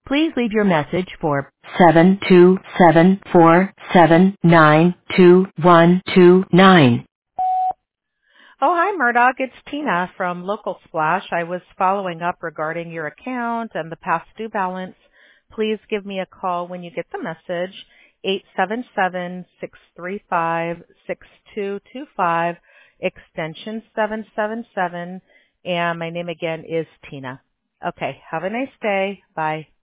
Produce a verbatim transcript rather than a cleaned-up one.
Please leave your message for seven two seven four seven nine two one two nine. Oh, hi, Murdoch. It's Tina from Local Splash. I was following up regarding your account and the past due balance. Please give me a call when you get the message, eight seven seven, six three five, six two two five, extension seven seven seven, and my name again is Tina. Okay, have a nice day. Bye.